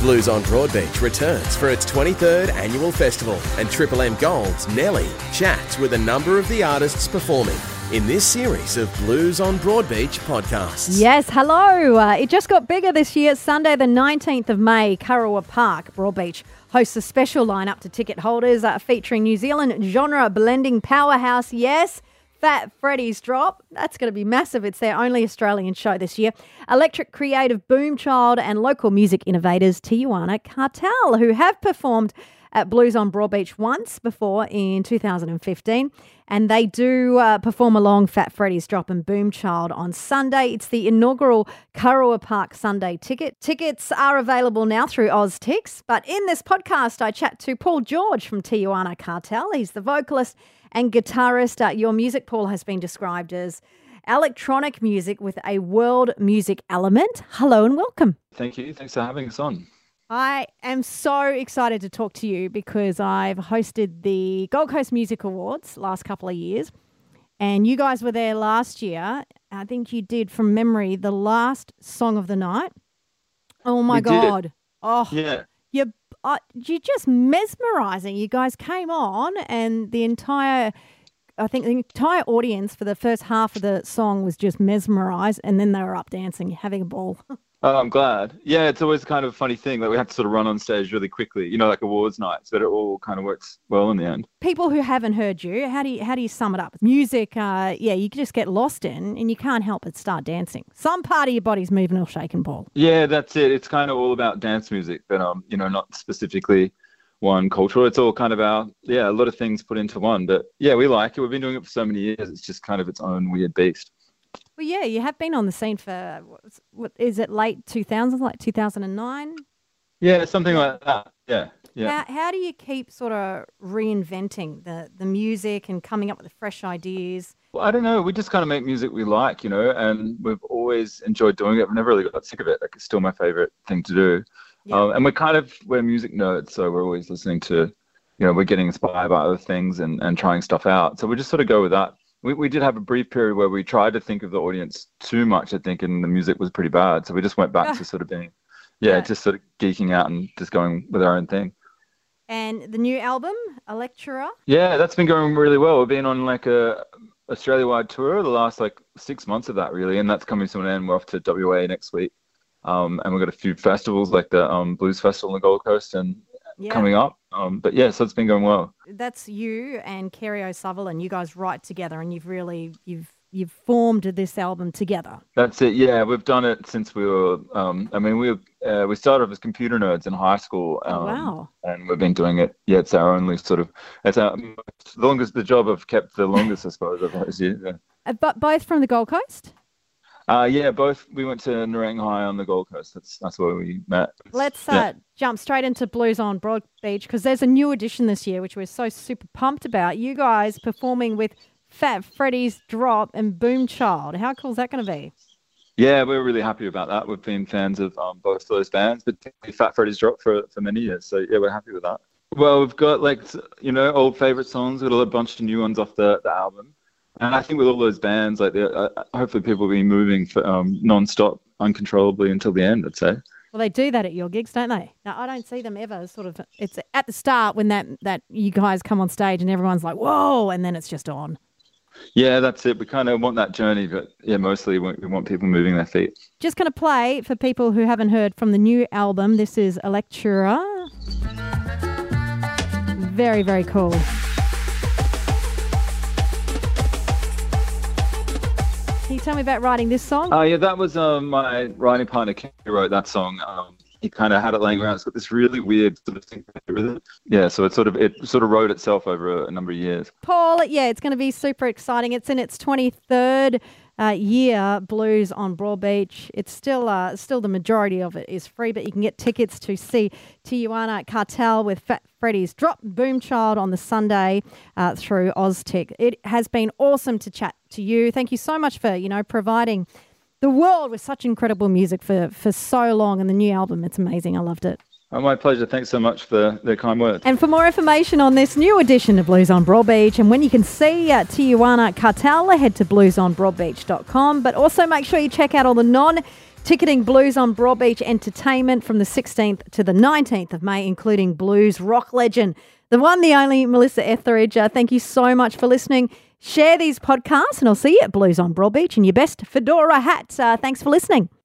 Blues on Broadbeach returns for its 23rd annual festival, and Triple M Gold's Nelly chats with a number of the artists performing in this series of Blues on Broadbeach podcasts. Yes, hello. It just got bigger this year. Sunday the 19th of May, Kurrawa Park, Broadbeach hosts a special lineup to ticket holders featuring New Zealand genre blending powerhouse, yes, Fat Freddy's Drop. That's going to be massive. It's their only Australian show this year. Electric creative Boomchild and local music innovators Tijuana Cartel, who have performed at Blues on Broadbeach once before in 2015. And they do perform along Fat Freddy's Drop and Boomchild on Sunday. It's the inaugural Kurrawa Park Sunday ticket. Tickets are available now through OzTix. But in this podcast, I chat to Paul George from Tijuana Cartel. He's the vocalist and guitarist. Your music, Paul, has been described as electronic music with a world music element. Hello and welcome. Thank you. Thanks for having us on. I am so excited to talk to you because I've hosted the Gold Coast Music Awards last couple of years, and you guys were there last year. I think you did, from memory, the last song of the night. Oh my God. Oh, yeah. You're just mesmerizing. You guys came on and the entire audience for the first half of the song was just mesmerized, and then they were up dancing, having a ball. Oh, I'm glad. Yeah, it's always kind of a funny thing that we have to sort of run on stage really quickly, like awards nights, but it all kind of works well in the end. People who haven't heard you, how do you sum it up? Music, you just get lost in and you can't help but start dancing. Some part of your body's moving or shaking, Paul. Yeah, that's it. It's kind of all about dance music, but not specifically one cultural. It's all kind of a lot of things put into one. But yeah, we like it. We've been doing it for so many years. It's just kind of its own weird beast. Well, yeah, you have been on the scene for, what is it, late 2000s, like 2009? Yeah, something like that. Yeah. How do you keep sort of reinventing the music and coming up with fresh ideas? Well, I don't know. We just kind of make music we like, and we've always enjoyed doing it. We've never really got sick of it. Like, it's still my favorite thing to do. Yeah. And we're music nerds, so we're always listening to, we're getting inspired by other things and trying stuff out. So we just sort of go with that. We did have a brief period where we tried to think of the audience too much, I think, and the music was pretty bad. So we just went back to sort of being, just sort of geeking out and just going with our own thing. And the new album, Electra? Yeah, that's been going really well. We've been on like a Australia-wide tour the last 6 months of that, really, and that's coming to an end. We're off to WA next week. And we've got a few festivals like the Blues Festival on the Gold Coast and coming up. So it's been going well. That's you and Kerry O'Sullivan. You guys write together, and you've formed this album together. That's it. Yeah, we've done it since we were. We started off as computer nerds in high school. Wow. And we've been doing it. Yeah, it's our only sort of. It's our longest. The job I've kept the longest, I suppose. But both from the Gold Coast. Both. We went to Nerang High on the Gold Coast. That's where we met. Let's jump straight into Blues on Broadbeach, because there's a new edition this year, which we're so super pumped about. You guys performing with Fat Freddy's Drop and Boomchild. How cool is that going to be? Yeah, we're really happy about that. We've been fans of both those bands, particularly Fat Freddy's Drop for many years. So yeah, we're happy with that. Well, we've got old favorite songs. We've got a bunch of new ones off the album. And I think with all those bands, hopefully people will be moving for, non-stop, uncontrollably until the end, I'd say. Well, they do that at your gigs, don't they? Now, I don't see them ever sort of, it's at the start when that you guys come on stage and everyone's like, whoa, and then it's just on. Yeah, that's it. We kind of want that journey, but yeah, mostly we want people moving their feet. Just going to play for people who haven't heard from the new album. This is Electra. Very, very cool. Can you tell me about writing this song? That was my writing partner, Ken, who wrote that song. He kind of had it laying around. It's got this really weird sort of thing with it. Yeah, so it sort of wrote itself over a number of years. Paul, it's going to be super exciting. It's in its 23rd year, Blues on Broadbeach. It's still the majority of it is free, but you can get tickets to see Tijuana Cartel with Fat Freddy's Drop, Boomchild on the Sunday through OzTix. It has been awesome to chat to you. Thank you so much for providing the world with such incredible music for so long, and the new album, it's amazing. I loved it. Oh, my pleasure. Thanks so much for the kind words. And for more information on this new edition of Blues on Broadbeach and when you can see Tijuana Cartel, head to bluesonbroadbeach.com. But also make sure you check out all the Ticketing Blues on Broadbeach Entertainment from the 16th to the 19th of May, including blues rock legend, the one, the only Melissa Etheridge. Thank you so much for listening. Share these podcasts and I'll see you at Blues on Broadbeach in your best fedora hat. Thanks for listening.